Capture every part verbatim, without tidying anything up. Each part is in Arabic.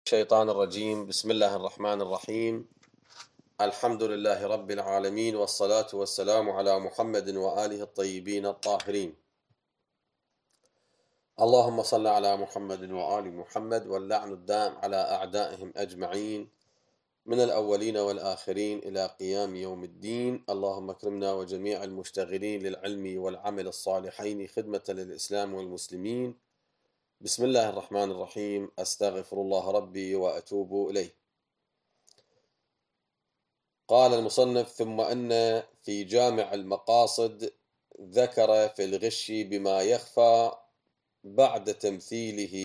الشيطان الرجيم. بسم الله الرحمن الرحيم. الحمد لله رب العالمين، والصلاة والسلام على محمد وآله الطيبين الطاهرين. اللهم صل على محمد وآل محمد، واللعن الدائم على أعدائهم أجمعين من الأولين والآخرين إلى قيام يوم الدين. اللهم اكرمنا وجميع المشتغلين للعلم والعمل الصالحين خدمة للإسلام والمسلمين. بسم الله الرحمن الرحيم. أستغفر الله ربي وأتوب إليه. قال المصنف: ثم أن في جامع المقاصد ذكر في الغش بما يخفى بعد تمثيله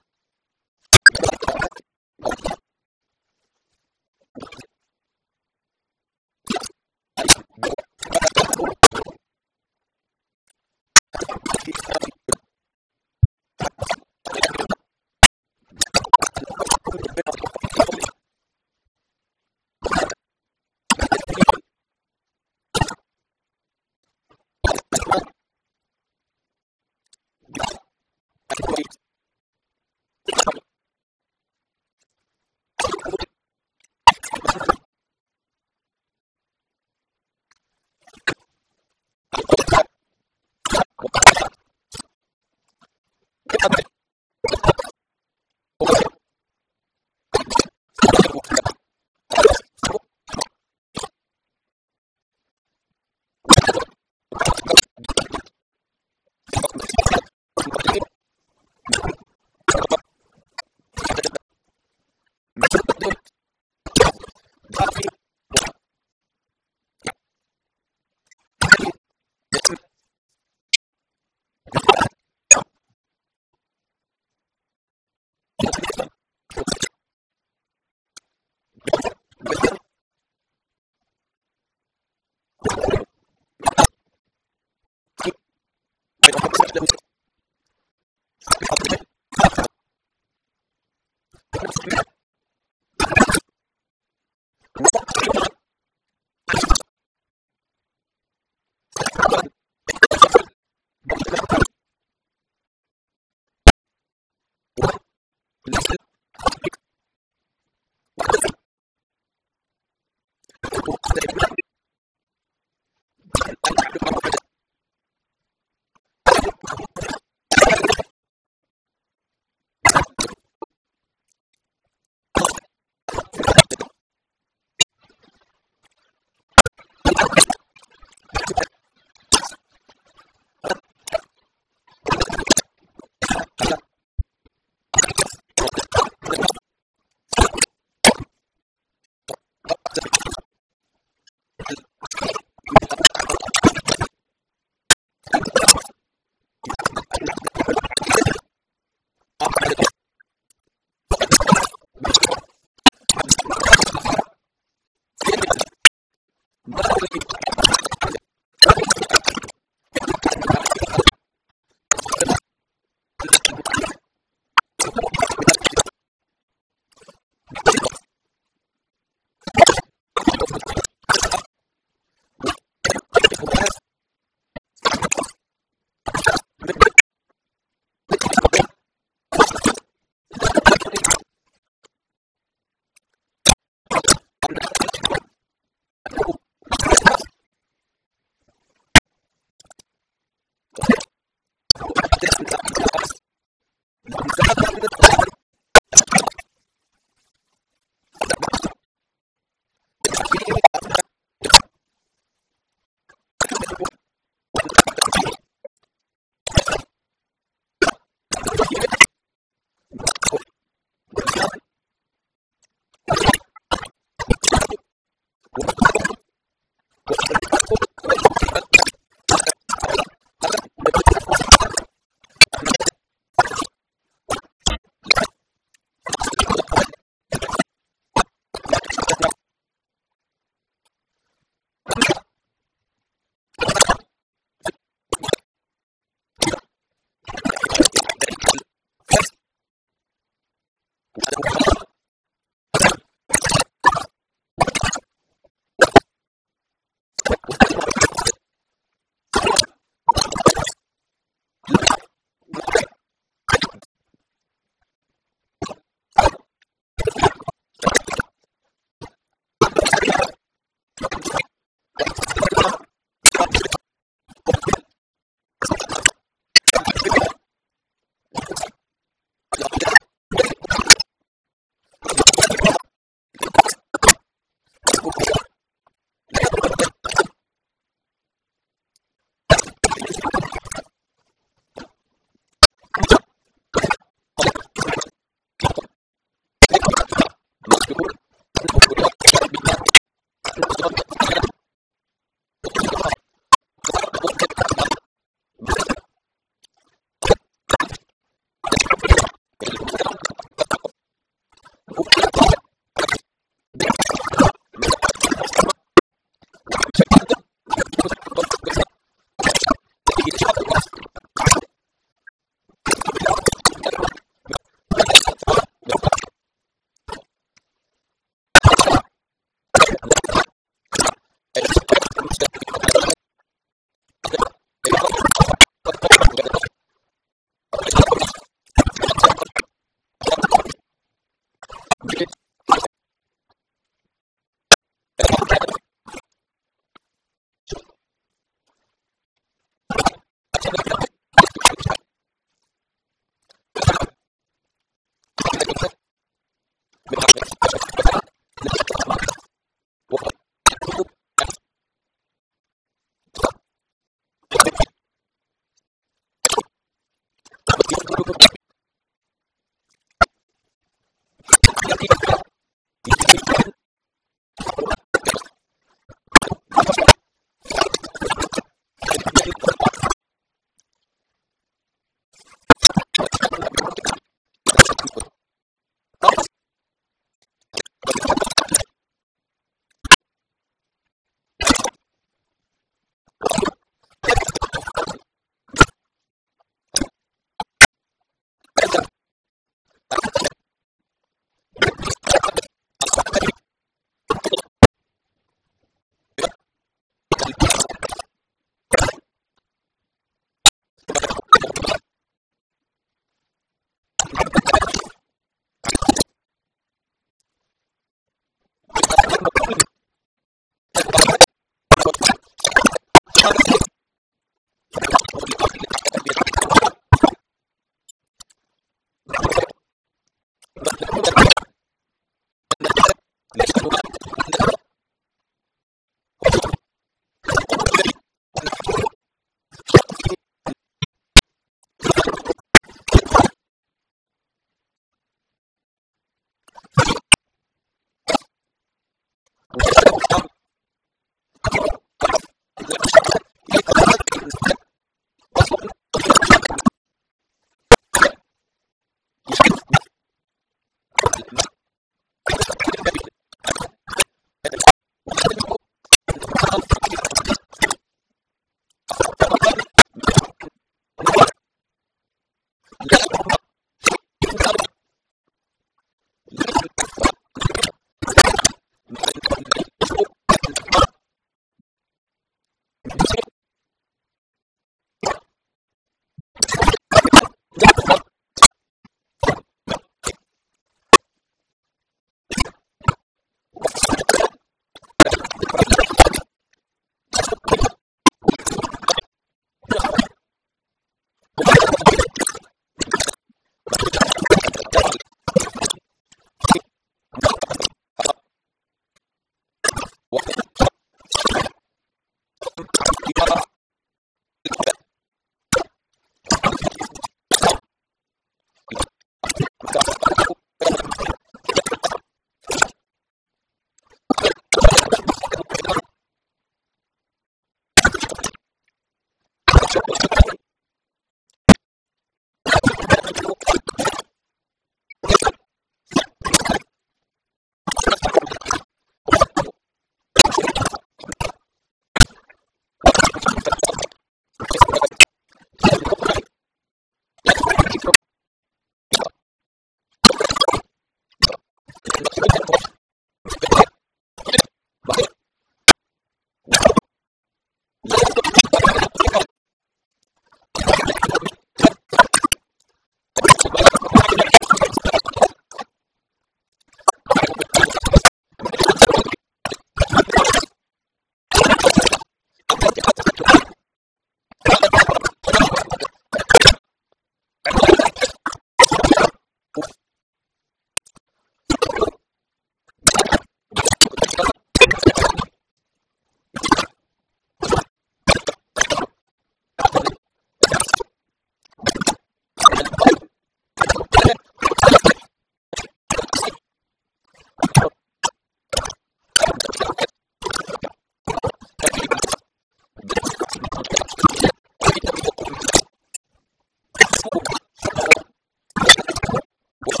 What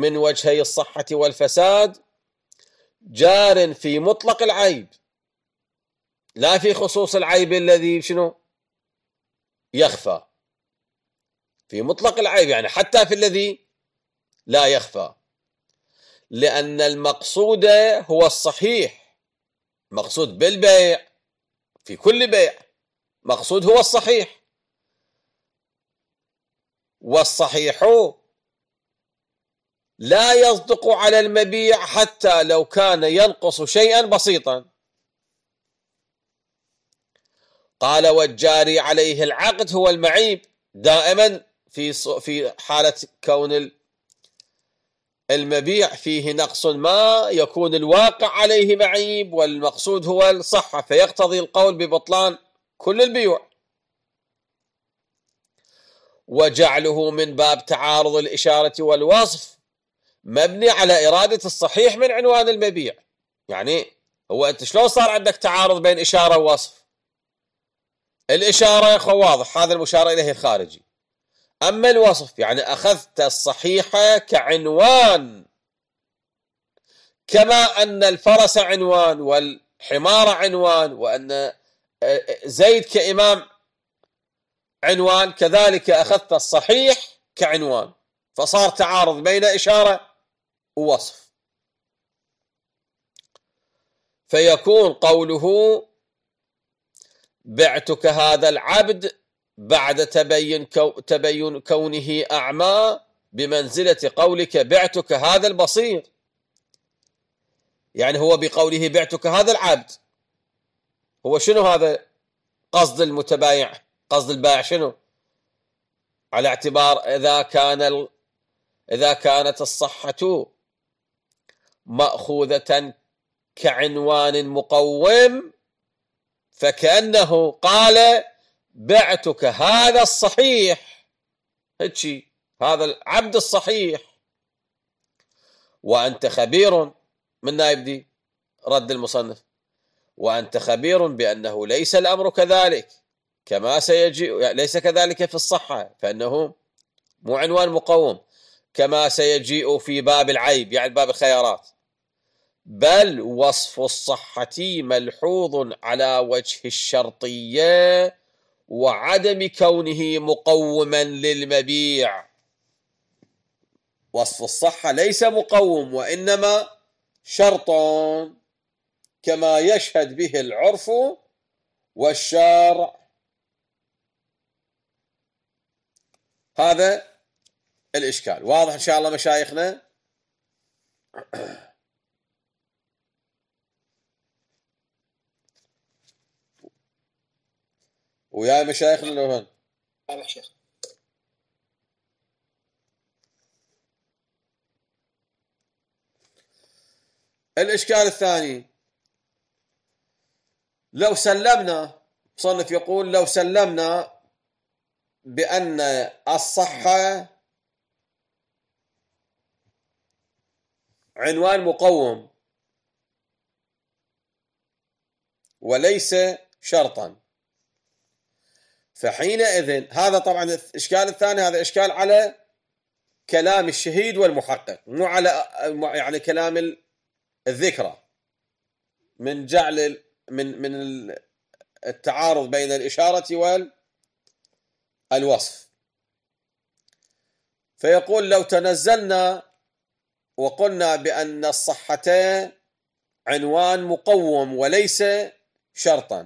من وجهي الصحة والفساد جار في مطلق العيب، لا في خصوص العيب الذي شنو يخفى، في مطلق العيب يعني حتى في الذي لا يخفى، لأن المقصود هو الصحيح. مقصود بالبيع في كل بيع مقصود هو الصحيح، والصحيح لا يصدق على المبيع حتى لو كان ينقص شيئا بسيطا. قال والجاري عليه العقد هو المعيب، دائما في في حالة كون المبيع فيه نقص ما يكون الواقع عليه معيب، والمقصود هو الصحة، فيقتضي القول ببطلان كل البيوع. وجعله من باب تعارض الإشارة والوصف مبني على إرادة الصحيح من عنوان المبيع. يعني هو أنت شلون صار عندك تعارض بين إشارة ووصف؟ الإشارة يا أخو واضح، هذا المشار إليه الخارجي. أما الوصف يعني أخذت الصحيحة كعنوان، كما أن الفرس عنوان والحمار عنوان وأن زيد كإمام عنوان، كذلك أخذت الصحيح كعنوان، فصار تعارض بين إشارة ووصف. فيكون قوله بعتك هذا العبد بعد تبين, كو تبين كونه أعمى بمنزلة قولك بعتك هذا البصير. يعني هو بقوله بعتك هذا العبد، هو شنو هذا قصد المتبايع؟ قصد البائع شنو؟ على اعتبار إذا كان ال... إذا كانت الصحة مأخوذة كعنوان مقوم، فكأنه قال بعتك هذا الصحيح، هيك هذا العبد الصحيح، وأنت خبير. من يبدي رد المصنف وأنت خبير بأنه ليس الأمر كذلك، كما سيجيء ليس كذلك في الصحة، فإنه مو عنوان مقوم، كما سيجيء في باب العيب يعني باب الخيارات، بل وصف الصحة ملحوظ على وجه الشرطية وعدم كونه مقوما للمبيع. وصف الصحة ليس مقوم وإنما شرط، كما يشهد به العرف والشارع. هذا الإشكال واضح إن شاء الله مشايخنا؟ ويا مشايخنا لو هن هذا شيخ. الإشكال الثاني، لو سلمنا، مصنف يقول لو سلمنا بأن الصحة عنوان مقوم وليس شرطا، فحينئذ هذا طبعا الإشكال الثاني، هذا إشكال على كلام الشهيد والمحقق، مو على يعني كلام الذكرى، من جعل من من التعارض بين الإشارة والوصف. فيقول لو تنزلنا وقلنا بأن الصحة عنوان مقوم وليس شرطا،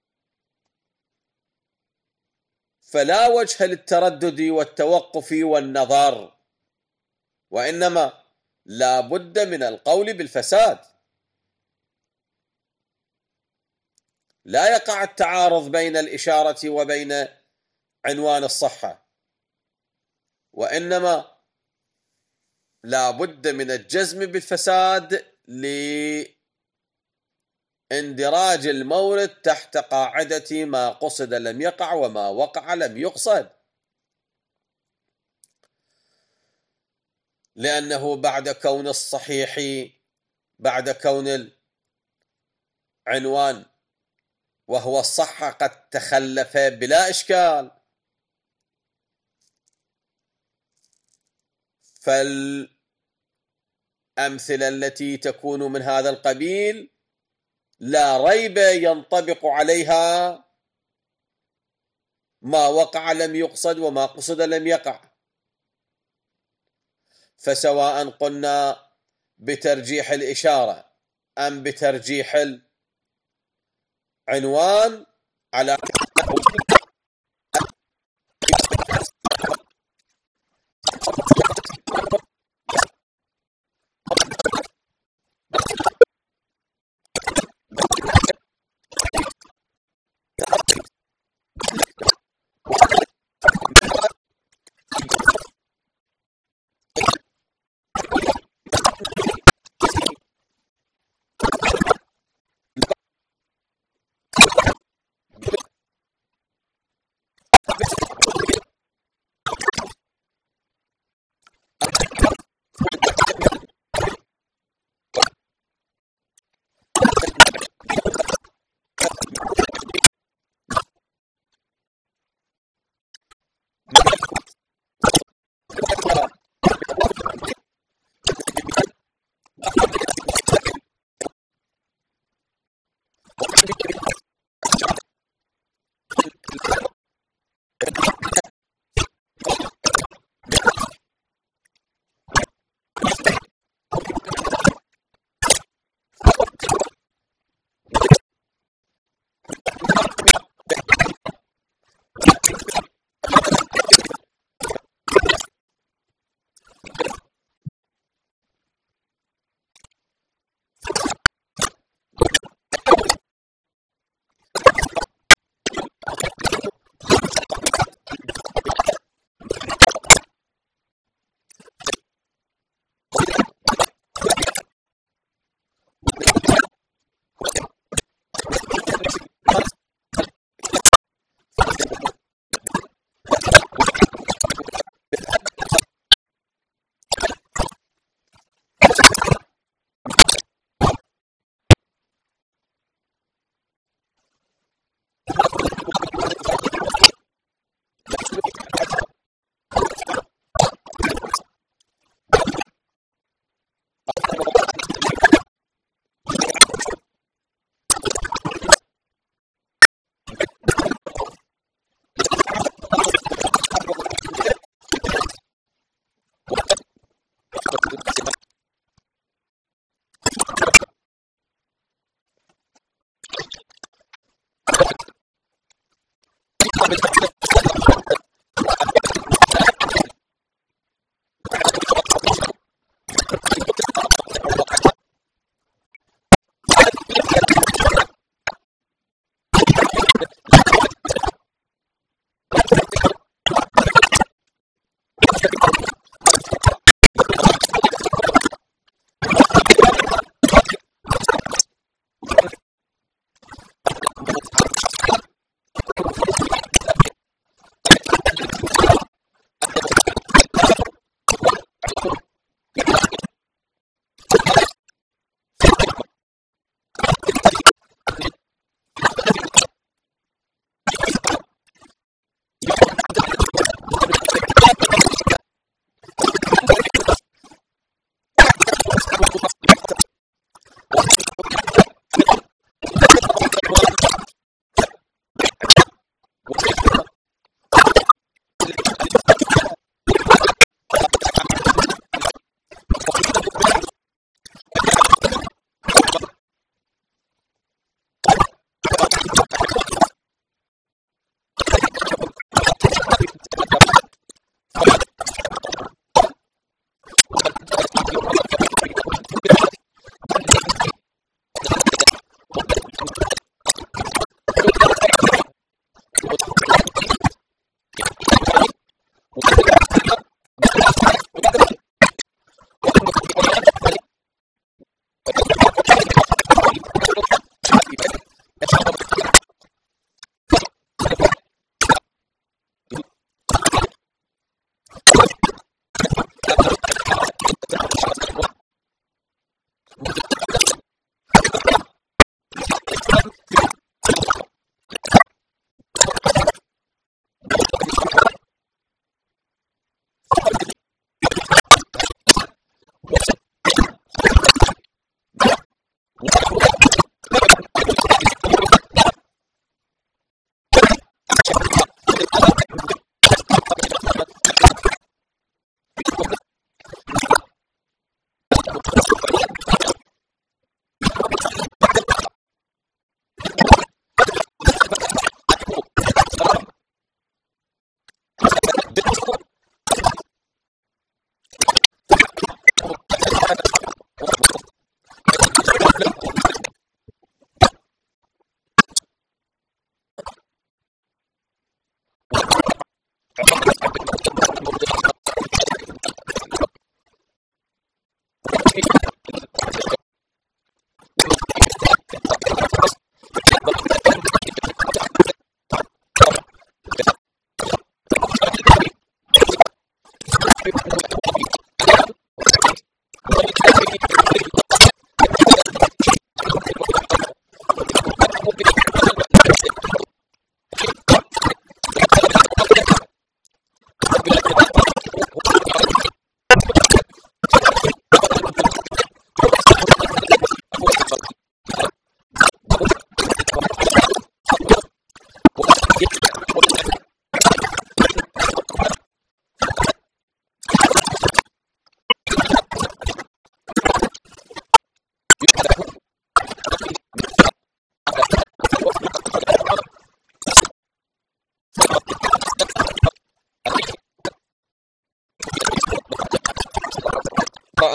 فلا وجه للتردد والتوقف والنظر، وإنما لا بد من القول بالفساد. لا يقع التعارض بين الإشارة وبين عنوان الصحة، وإنما لا بد من الجزم بالفساد لاندراج المورد تحت قاعدة ما قصد لم يقع وما وقع لم يقصد، لأنه بعد كون الصحيح بعد كون العنوان وهو الصحة قد تخلف بلا إشكال، الأمثلة التي تكون من هذا القبيل لا ريب ينطبق عليها ما وقع لم يقصد وما قصد لم يقع. فسواء قلنا بترجيح الإشارة أم بترجيح العنوان على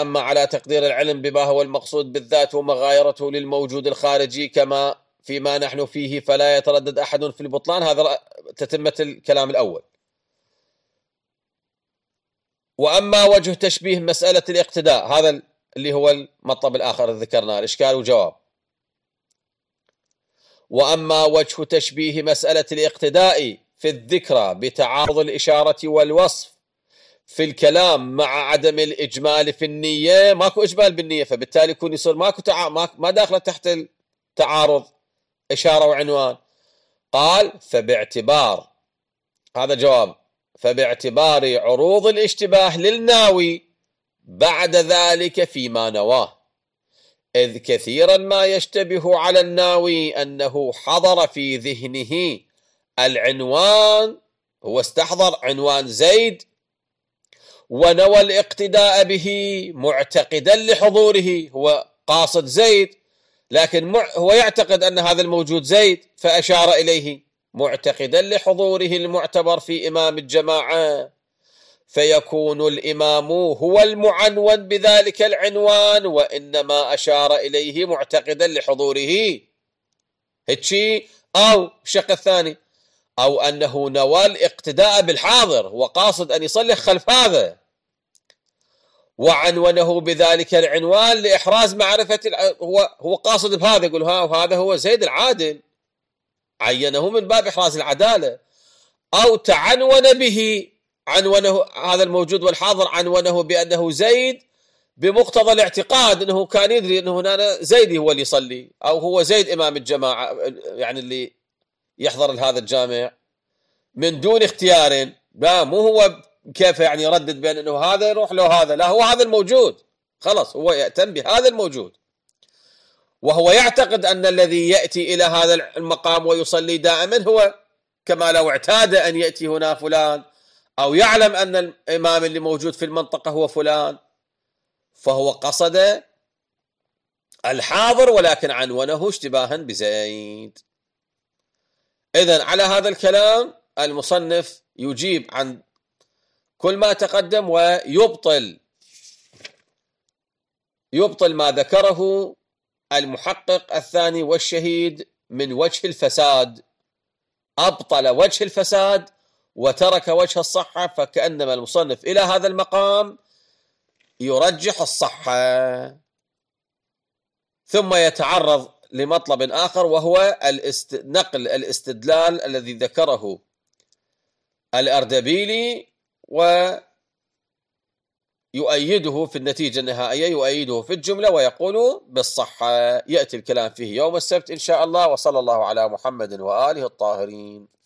وأما على تقدير العلم بما هو المقصود بالذات ومغايرته للموجود الخارجي كما فيما نحن فيه فلا يتردد أحد في البطلان. هذا تتمة الكلام الأول. وأما وجه تشبيه مسألة الاقتداء، هذا اللي هو المطلب الآخر اللي ذكرناه، الإشكال وجواب. وأما وجه تشبيه مسألة الاقتداء في الذكرى بتعارض الإشارة والوصف في الكلام مع عدم الإجمال في النية، ماكو إجمال بالنية، فبالتالي يكون يصير ماكو تع... ما داخله تحت التعارض إشارة وعنوان. قال فباعتبار، هذا جواب، فباعتبار عروض الاشتباه للناوي بعد ذلك فيما نواه، إذ كثيرا ما يشتبه على الناوي أنه حضر في ذهنه العنوان، هو استحضر عنوان زيد ونوى الاقتداء به معتقدا لحضوره، هو قاصد زيد لكن هو يعتقد أن هذا الموجود زيد فأشار إليه معتقدا لحضوره المعتبر في إمام الجماعة، فيكون الإمام هو المعنون بذلك العنوان وإنما أشار إليه معتقدا لحضوره. هيك أو الشق الثاني، أو أنه نوى الاقتداء بالحاضر وقاصد أن يصلي خلف هذا وعنونه بذلك العنوان لإحراز معرفة الع... هو هو قاصد بهذا، يقول ها وهذا هو زيد العادل، عينه من باب إحراز العدالة. أو تعنون به، عنونه هذا الموجود والحاضر عنونه بأنه زيد بمقتضى الاعتقاد أنه كان يدري أنه هنا زيد هو اللي يصلي، أو هو زيد إمام الجماعة يعني اللي يحضر لهذا الجامع من دون اختيار، لا مو هو كيف يعني يردد بين أنه هذا يروح له هذا، لا هو هذا الموجود خلص، هو يأتم بهذا الموجود، وهو يعتقد أن الذي يأتي إلى هذا المقام ويصلي دائما هو كما لو اعتاد أن يأتي هنا فلان، أو يعلم أن الإمام اللي موجود في المنطقة هو فلان، فهو قصد الحاضر ولكن عنونه اشتباها بزيد. إذن على هذا الكلام المصنف يجيب عن كل ما تقدم ويبطل يبطل ما ذكره المحقق الثاني والشهيد من وجه الفساد، أبطل وجه الفساد وترك وجه الصحة، فكأنما المصنف إلى هذا المقام يرجح الصحة، ثم يتعرض لمطلب آخر وهو الاست... نقل الاستدلال الذي ذكره الأردبيلي ويؤيده في النتيجة النهائية، يؤيده في الجملة ويقول بالصحة. يأتي الكلام فيه يوم السبت إن شاء الله، وصلى الله على محمد وآله الطاهرين.